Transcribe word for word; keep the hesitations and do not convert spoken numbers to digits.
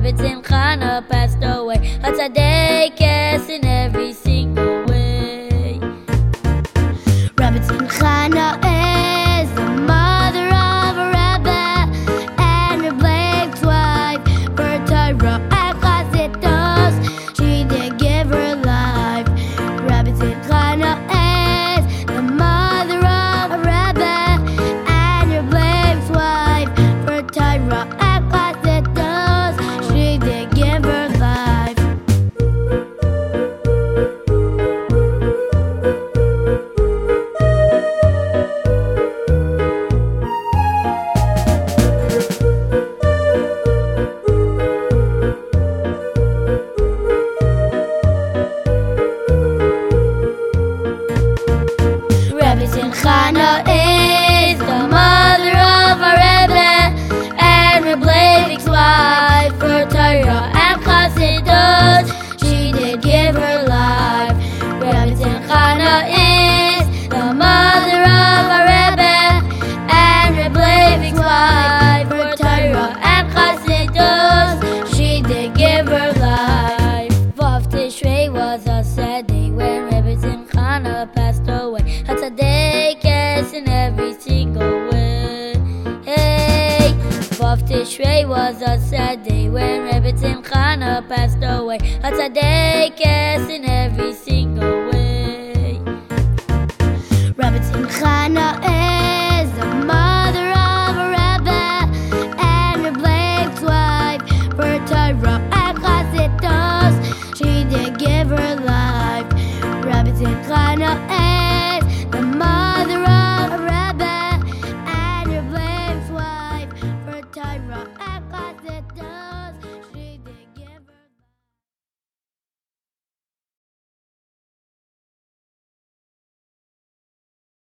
Rabbi Simchana passed away. A tzaddik in every single way. Rabbi Simchana is the mother of a Rebbe and Rebbe's wife. For Torah and Chassidus, she did give her life. Rabbi Simchana is the mother of a Rebbe and Rebbe's wife. For Torah and Chassidus, she did give her life. Rabbi Simchana is the mother of a Rebbe and Rebbe's wife. For Torah and Chassidus, she did give her life. Rabbi Simchana is the mother of a Rebbe and Rebbe's wife. For Torah and Chassidus, she did give her life. Vav Tishrei was a sad day when Rabbi Simchana passed away. A tzaddik in every single way. Hey, Vav Tishrei was a sad day when Rabbi Simchana passed away. A tzaddik in every single way. Rabbi Simchana is the mother of a Rebbe and Rebbe's wife. For Torah and Chassidus, she did give her life. Rabbi Simchana is the mother of a Rebbe and Rebbe's wife. For Torah and Chassidus.